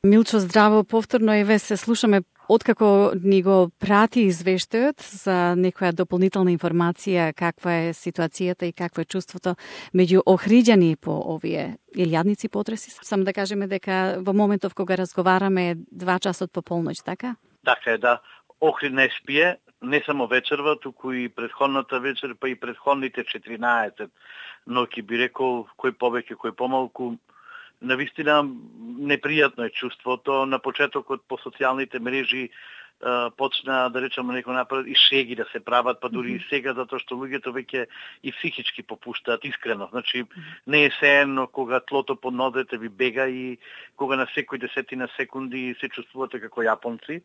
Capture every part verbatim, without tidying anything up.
Милчо, здраво, повторно еве се слушаме откако ни го прати извештајот за некоја дополнителна информација каква е ситуацијата и какво е чувството меѓу охриѓани по овие илјадници потреси. Само да кажеме дека во моментов кога разговараме е два часот по полноќ, така? Така е, да. Охрид не спие, не само вечерва, туку и претходната вечер, па и претходните четиринаесет ноќи, би рекол, кој повеќе, кој помалку. Навистина непријатно е чувството. На почетокот по социјалните мрежи почна, да речеме, некој направи и шеги да се прават, па дури и сега, затоа што луѓето веќе и психички попуштаат, искрено. Значи, не е сеено кога тлото под нозете ви бега и кога на секој десетина секунди се чувствувате како јапонци.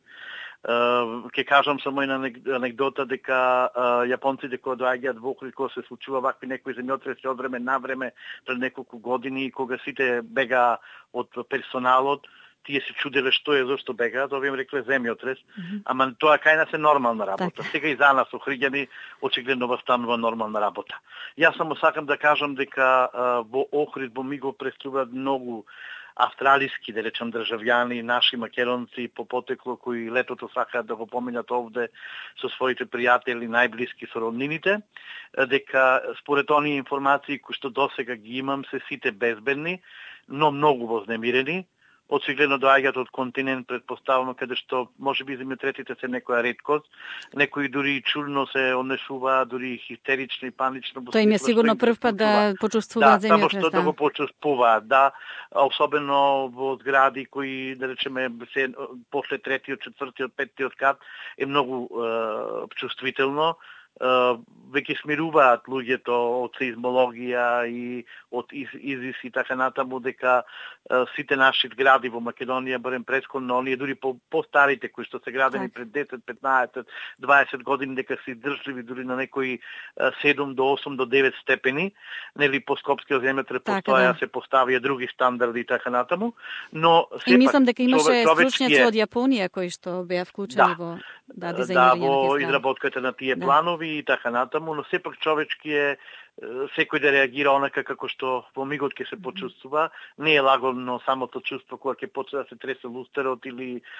Ке кажам само една анегдота дека јапонците кога доаѓаат во Охрид, кога се случува вакви некои земјотреси од време на време пред неколку години, кога сите бега од персоналот, тие се чуделе што е, зашто бегаат, овие им рекле земјотрес, mm-hmm. ама тоа кај нас е нормална работа. Так. Сега и за нас охриѓани очигледно станува нормална работа. Јас само сакам да кажам дека а, во Охрид во ми го преструваат многу австралиски, да речем, државјани, наши македонци по потекло кои летото сакаат да го поминат овде со своите пријатели, најблиски со роднините, дека според оние информации кои што досега ги имам се сите безбедни, но многу вознемирени. Очигледно доаѓаат од континент, предпоставено, каде што можеби земјотретите се некоја реткост, некои дури чудно се однесуваат, дури хистерични, панично. Тоа им е сигурно прв пат да почувствуваат да, земјотрес. Да, само што да го почувствуваат, да, особено во згради кои, да речеме, се после третиот, четвртиот, петтиот кат е многу е, чувствително. Uh, веќе смируваат луѓето од сеизмологија и од ИЗИС и така натаму дека uh, сите наши гради во Македонија, барем пресконно, оние дури по постарите кои што се градени так. Пред десет, петнаесет, дваесет години, дека се издржливи дури на некои uh, седум до осум до девет степени, нели по скопскиот земјотрес постоја да. Се поставија други стандарди и така натаму, но и мислам дека имаше стручњаци од Јапонија кои што беа вклучени да. во да, да, во изработката на тие да. Планови и така натаму, но сепак човечки е секој да реагира онака како што во мигот ќе се почувствува. Не е лагодно самото чувство кога ќе почне да се тресе лустерот или е,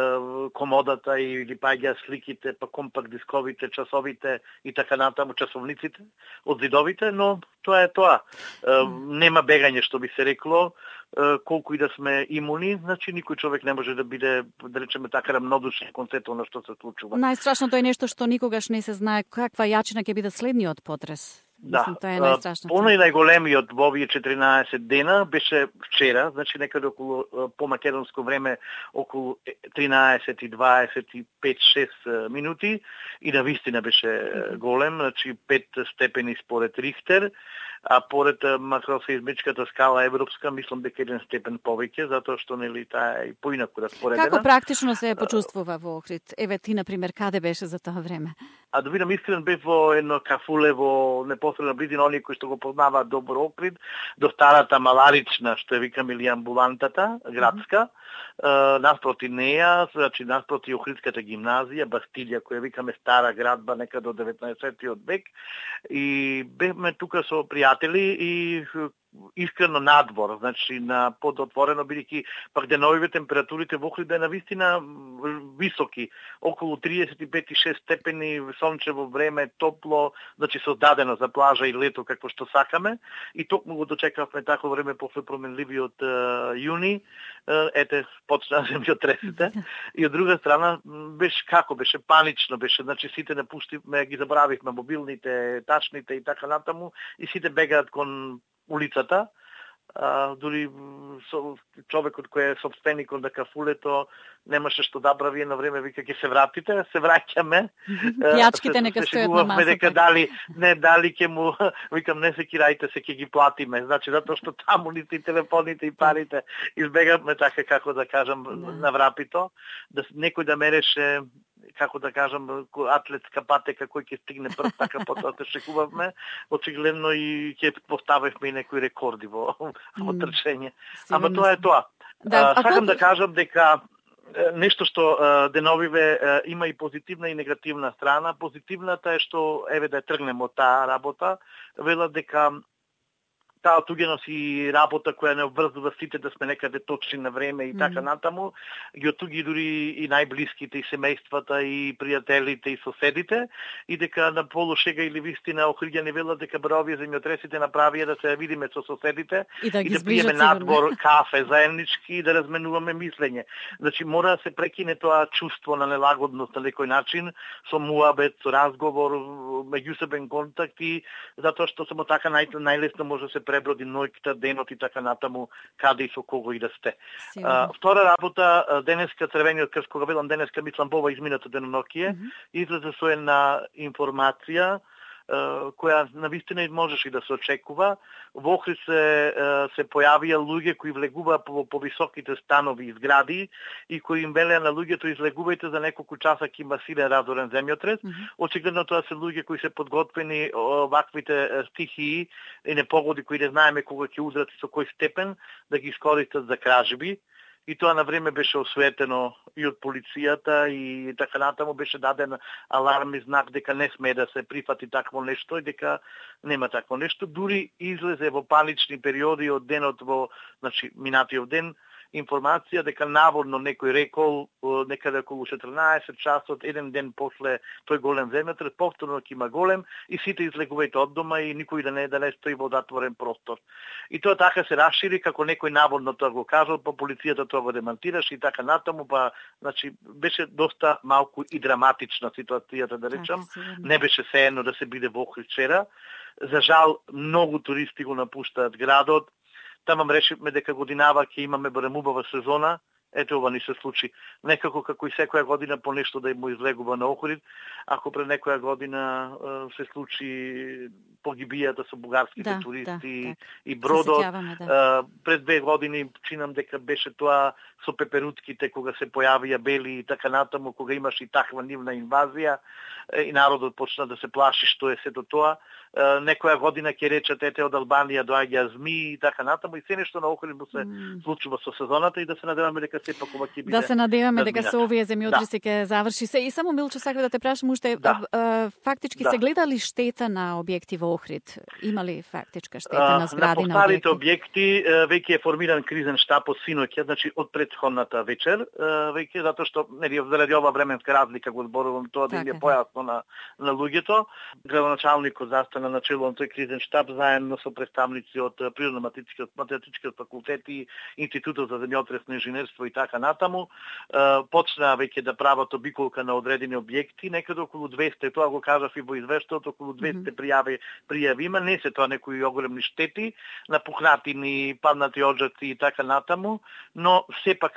комодата или паѓа сликите, па компакт дисковите, часовите и така натаму, часовниците од зидовите, но тоа е тоа. Е, нема бегање, што би се рекло, е, колку и да сме имуни, значи никој човек не може да биде, да речеме така, рамнодушен кон сето на што се случува. Најстрашното е нешто што никогаш не се знае каква јачина ќе биде следниот потрес. Да, Мислам, тоа е најстрашното. Понај најголемиот во овие четиринаесет дена беше вчера, значи некаде околу по македонско време околу тринаесет и дваесет и пет шест минути и навистина беше голем, значи пет степени според Рихтер, а поред макросеизмичката скала европска, мислам дека еден степен повеќе, затоа што нели таа е поинаку распоредена. Како практично се почувствува во Охрид? Еве ти на пример каде беше за тоа време? А да видам искрен бев во едно кафуле во непосредна близина, оние кои што го познаваат добро Охрид, до старата маларична, што е викаме или амбулантата градска, mm-hmm. наспроти неја, значи наспроти Охридската гимназија, Бастилија, која викаме стара градба некаде од деветнаесеттиот век, и бевме тука со пријатели и искрено надвор, значи на подотворено, бидејќи пак деновиве температурите во Охрид е навистина високи, околу триесет и пет и шест степени, сончево време, топло, значи создадено за плажа и лето како што сакаме, и токму го дочекавме такво време после променливиот е, јуни, е, ете почна земјотресите, и од друга страна беше како беше панично беше, значи сите напуштивме, ги забравивме мобилните, тачните и така натаму, и сите бегаат кон улицата, а, дури со, човекот кој е собственикот на кафулето немаше што да прави, едно време вика ќе се вратите, се враќаме. Пијачките нека стојат на масата. Дека дали не дали ќе му викам не се кирајте, се ќе ги платиме. Значи затоа што таму нити телефоните и парите избегавме така како да кажам да. На врапито, да некој да мереше како да кажам, атлетска патека кој ќе стигне прв, така потоа се шекувавме, очигледно и ќе поставивме и некои рекорди во, во трчење. Ама тоа е тоа. Да, а, сакам а... да кажам дека нешто што деновиве има и позитивна и негативна страна. Позитивната е што, еве да тргнеме од таа работа, велат дека таа отуѓеност и работа која не обврзува сите да сме некаде точни на време и така натаму, ги отуѓи дури и најблиските, и семејствата, и пријателите, и соседите, и дека на полушега или вистина Охриѓани велат дека бра овие земјотресите направија да се видиме со соседите и да, и да пиеме надвор кафе заеднички и да разменуваме мислење. Значи мора да се прекине тоа чувство на нелагодност на некој начин, со муабет, со разговор, меѓусебен контакт и затоа што само така нај, најлесно може да се преброди ноќта, денот и така натаму каде и со кого и да сте. А, втора работа, денеска Црвениот крст, кога велам денеска, мислам во ова изминато деноноќие, mm -hmm. излезе со една информација која навистина можеше да се очекува. Во Охрид се, се појавија луѓе кои влегуваа по, по високите станови и згради и кои им велеа на луѓето излегувајте за неколку часа ќе има силен разорен земјотрес. Mm -hmm. Очигледно тоа се луѓе кои се подготвени оваквите стихии и непогоди кои не знаеме кога ќе удрат и со кој степен да ги искористат за кражби. И тоа на време беше осветено и од полицијата и така натаму беше даден аларм и знак дека не смее да се прифати такво нешто и дека нема такво нешто. Дури излезе во панични периоди од денот во, значи, минатиот ден, информација дека наводно некој рекол некаде околу четрнаесет часот, еден ден после тој голем земјотрес, повторно ќе има голем и сите излегувајте од дома и никој да не да не стои во затворен простор. И тоа така се расшири како некој наводно тоа го кажал, па полицијата тоа го демантираше и така натаму, па значи беше доста малку и драматична ситуацијата, да речам. Не беше сеено да се биде во Охрид вчера. За жал многу туристи го напуштаат градот. Тамам решивме дека годинава ќе имаме барем убава сезона. Ето ова ни се случи. Некако како и секоја година по нешто да му излегува на Охрид. Ако пред некоја година се случи погибијата со бугарските да, туристи да, и бродот, да. Пред две години чинам дека беше тоа со пеперутките кога се појавија бели и така натаму, кога имаше и таква нивна инвазија и народот почна да се плаши што е сето тоа. Некоја година ќе речат ете од Албанија доаѓа змии и така натаму и се нешто на Охрид му се mm. случува со сезоната и да се надеваме дека сепак ова ќе биде. Да се надеваме дека со овие земјотреси ќе да. заврши се. И само Милчо сакам да те прашам уште да. а, фактички да. се гледа ли штета на објекти во Охрид? Има ли фактичка штета а, на згради на, на објекти? На објекти веќе е формиран кризен штаб од синоќа, значи од претходната вечер, веќе затоа што нели заради ова временска разлика го зборувам тоа да им е појасно на на луѓето. Градоначалникот застана на начело на тој кризен штаб заедно со представници од Природно-математичкиот факултет и Институтот за земјотресно инженерство и така натаму. Почнаа веќе да прават обиколка на одредени објекти, некаде околу двесте, тоа го кажав и во извештаот, околу двесте пријави пријави има, не се тоа некои оголемни штети, напукнатини, паднати оджаци и така натаму, но сепак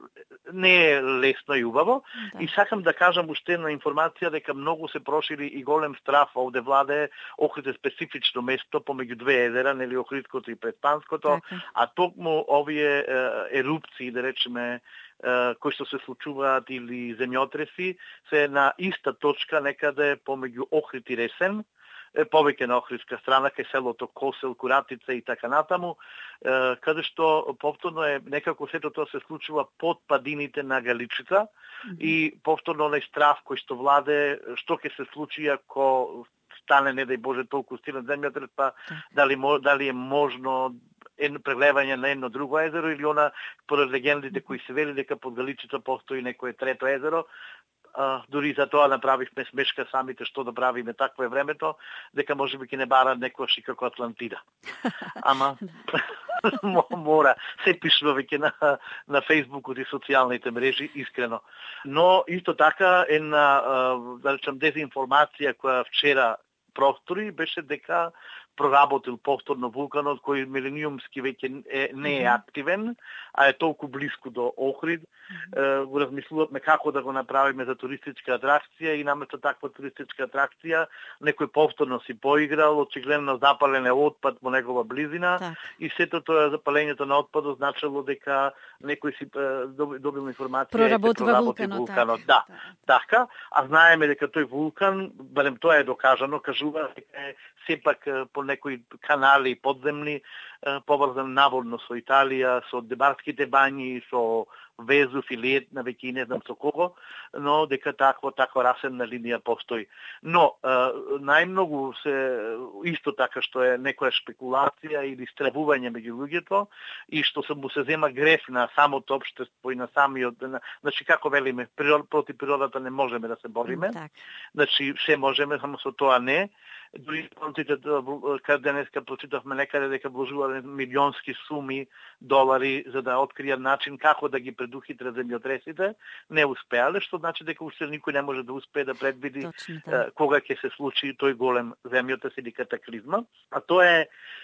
не е лесно и убаво. Да. И сакам да кажам уште една информација дека многу се прошири и голем страф овде владе. Охрид е специфично место помеѓу две езера, нели Охридското и Предпанското, така. А токму овие е, ерупции, да речеме, кои што се случуваат или земјотреси, се на иста точка некаде помеѓу Охрид и Ресен, повеќе на Охридска страна, кај селото Косел, Куратица и така натаму, каде што повторно е некако сето тоа се случува под падините на Галичица mm-hmm. и повторно на страф кој што владе, што ќе се случи ако стане, не дај Боже, толку силен земјотрес, па дали, дали е можно едно прелевање на едно друго езеро или она, поред легендите кои се вели дека под Галичица постои некое трето езеро. Uh, дури за тоа направивме смешка самите што да правиме, такво е времето, дека можеби ќе не бара некојаш и како Атлантида. Ама мора, се пишува веќе на, на Фејсбукот и социјалните мрежи, искрено. Но исто така една, да речам, дезинформација која вчера простори беше дека проработил повторно вулканот кој милениумски веќе е, не е активен, а е толку близко до Охрид. Mm-hmm. Го размислувавме како да го направиме за туристичка атракција и наместо таква туристичка атракција некој повторно си поиграл, очигледно запален е отпад во негова близина так. И сето тоа запалењето на отпадот значило дека некој си добил информација проработи вулканот. вулканот. Да, така, а знаеме дека тој вулкан, барем тоа е докажано, кажува дека е сепак по некои канали подземни поврзан наводно со Италија, со Дебарските бањи, со Везув и Лед, на веќе не знам со кого, но дека таква таква расемна линија постои. Но најмногу се исто така што е некоја шпекулација или стравување меѓу луѓето и што се му се зема греф на самото општество и на самиот, на, значи како велиме, природ, против природата не можеме да се бориме. Так. Значи се можеме, само со тоа не. Дури фронтите, каде денеска прочитавме некаде дека вложувале милионски суми долари за да откријат начин како да ги предухитрат земјотресите, не успеале, што значи дека уште никој не може да успее да предвиди Точно, да. кога ќе се случи тој голем земјотрес или катаклизма. А тоа е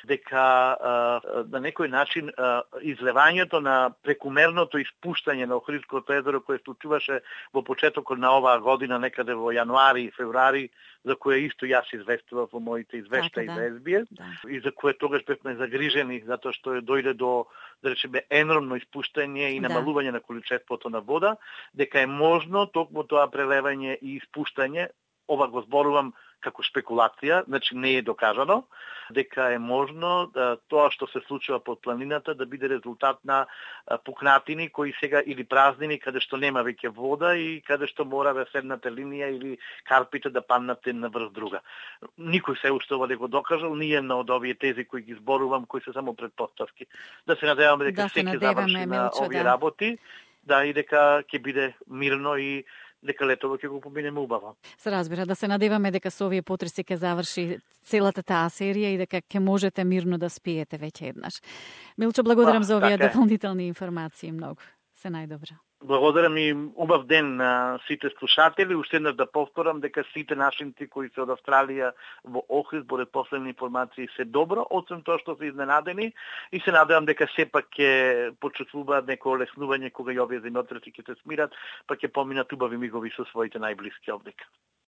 дека на некој начин излевањето на прекумерното испуштање на Охридското езеро кое случуваше во почетокот на оваа година, некаде во јануари и февруари, за кое исто јас известував во моите извештаи да. за Ес Би Ес, Да. и за кое тогаш бевме загрижени, затоа што дојде до, да речеме, енормно испуштање и намалување да. на количеството на вода, дека е можно токму тоа прелевање и испуштање, ова го зборувам како спекулација, значи не е докажано, дека е можно да, тоа што се случува под планината да биде резултат на пукнатини кои сега или празнини каде што нема веќе вода и каде што мора веседната линија или карпите да паднат една врз друга. Никој се уште ова не го докажал, ниједна од овие тези кои ги зборувам, кои се само предпоставки. Да се надеваме дека да се ќе заврши на овие да. работи, да и дека ќе биде мирно и дека летово ќе го поминеме убаво. Се разбира, да се надеваме дека со овие потреси ќе заврши целата таа серија и дека ќе можете мирно да спиете веќе еднаш. Милчо, благодарам Ба, за овие така дополнителни информации многу. Се најдобро. Благодарам и убав ден на сите слушатели. Уште еднаш да повторам дека сите нашинци кои се од Австралија во Охрид, според последни информации, се добро, освен тоа што се изненадени и се надевам дека сепак ќе почувствуваат некој олеснување кога и овие земјотреси ќе се смират, па ќе поминат убави мигови со своите најблиски овдека.